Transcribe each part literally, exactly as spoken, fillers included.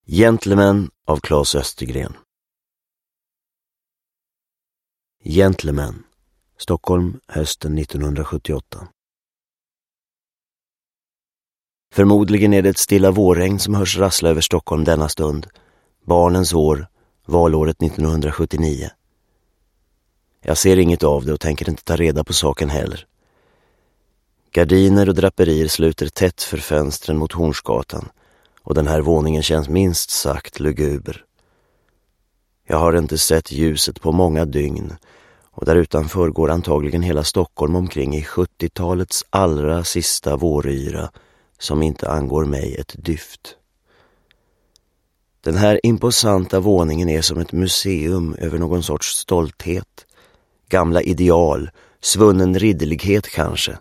Gentleman av Claes Östergren. Gentleman, Stockholm, hösten nittonhundrasjuttioåtta. Förmodligen är det ett stilla vårregn som hörs rassla över Stockholm denna stund. Barnens år, valåret nittonhundrasjuttionio. Jag ser inget av det och tänker inte ta reda på saken heller. Gardiner och draperier sluter tätt för fönstren mot Hornsgatan, och den här våningen känns minst sagt luguber. Jag har inte sett ljuset på många dygn, och där utanför går antagligen hela Stockholm omkring i sjuttiotalets allra sista våryra som inte angår mig ett dyft. Den här imposanta våningen är som ett museum över någon sorts stolthet, gamla ideal, svunnen ridderlighet kanske.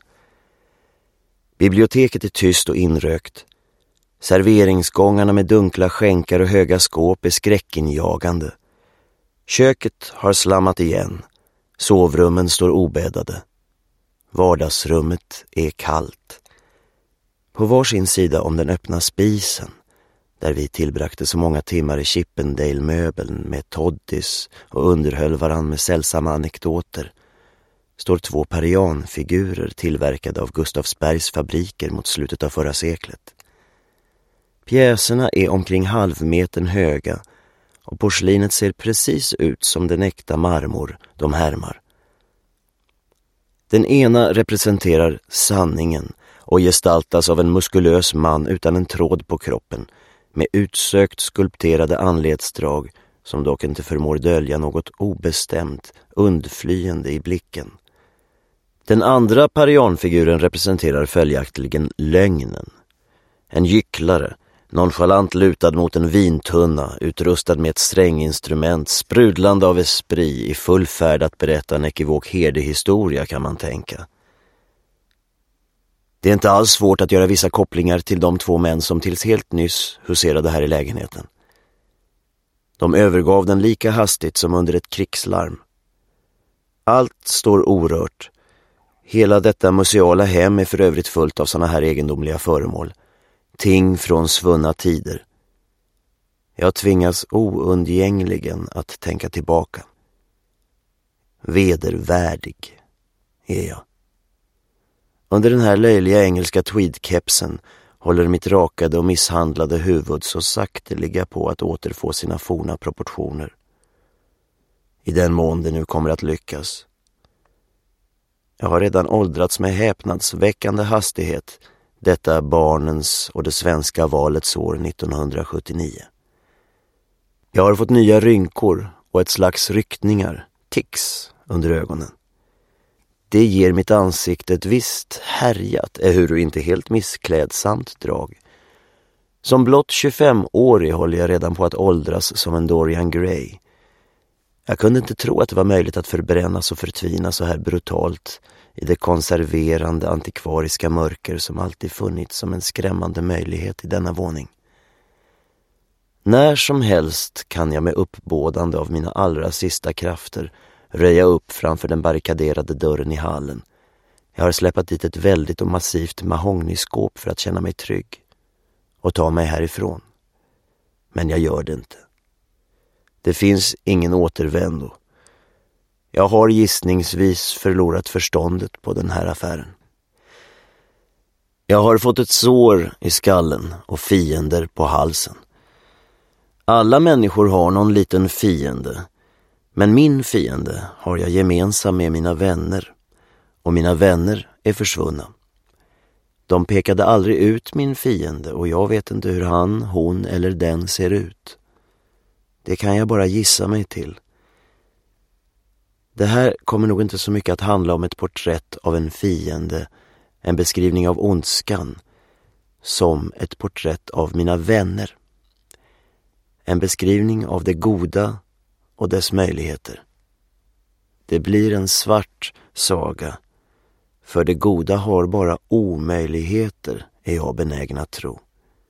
Biblioteket är tyst och inrökt. Serveringsgångarna med dunkla skänkar och höga skåp är skräckinjagande. Köket har slammat igen. Sovrummen står obäddade. Vardagsrummet är kallt. På var sin sida om den öppna spisen, där vi tillbrakte så många timmar i Chippendale-möbeln med toddies och underhöll varann med sällsamma anekdoter, står två parianfigurer tillverkade av Gustavsbergs fabriker mot slutet av förra seklet. Pjäserna är omkring halvmetern höga och porslinet ser precis ut som den äkta marmor de härmar. Den ena representerar sanningen och gestaltas av en muskulös man utan en tråd på kroppen, med utsökt skulpterade anletsdrag som dock inte förmår dölja något obestämt, undflyende i blicken. Den andra parianfiguren representerar följaktligen lögnen. En gycklare, nonchalant lutad mot en vintunna, utrustad med ett stränginstrument, sprudlande av esprit, i full färd att berätta en ekivok herdehistoria, kan man tänka. Det är inte alls svårt att göra vissa kopplingar till de två män som tills helt nyss huserade här i lägenheten. De övergav den lika hastigt som under ett krigslarm. Allt står orört. Hela detta museala hem är för övrigt fullt av såna här egendomliga föremål. Ting från svunna tider. Jag tvingas oundgängligen att tänka tillbaka. Vedervärdig är jag. Under den här löjliga engelska tweedkepsen håller mitt rakade och misshandlade huvud så sakteliga på att återfå sina forna proportioner. I den mån det nu kommer att lyckas. Jag har redan åldrats med häpnadsväckande hastighet, detta barnens och det svenska valets år nittonhundrasjuttionio. Jag har fått nya rynkor och ett slags ryckningar, tics, under ögonen. Det ger mitt ansikte ett visst härjat, ehuru inte helt missklädsamt drag. Som blott tjugofemårig håller jag redan på att åldras som en Dorian Gray. Jag kunde inte tro att det var möjligt att förbrännas och förtvina så här brutalt i det konserverande antikvariska mörker som alltid funnits som en skrämmande möjlighet i denna våning. När som helst kan jag med uppbådande av mina allra sista krafter röja upp framför den barrikaderade dörren i hallen. Jag har släppt dit ett väldigt och massivt mahognyskåp för att känna mig trygg och ta mig härifrån. Men jag gör det inte. Det finns ingen återvändo. Jag har gissningsvis förlorat förståndet på den här affären. Jag har fått ett sår i skallen och fiender på halsen. Alla människor har någon liten fiende, men min fiende har jag gemensam med mina vänner, och mina vänner är försvunna. De pekade aldrig ut min fiende och jag vet inte hur han, hon eller den ser ut. Det kan jag bara gissa mig till. Det här kommer nog inte så mycket att handla om ett porträtt av en fiende, en beskrivning av ondskan, som ett porträtt av mina vänner. En beskrivning av det goda och dess möjligheter. Det blir en svart saga, för det goda har bara omöjligheter, är jag benägen att tro.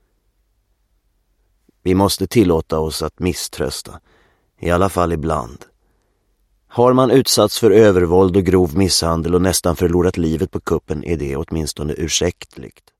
Vi måste tillåta oss att misströsta, i alla fall ibland. Har man utsatts för övervåld och grov misshandel och nästan förlorat livet på kuppen är det åtminstone ursäktligt.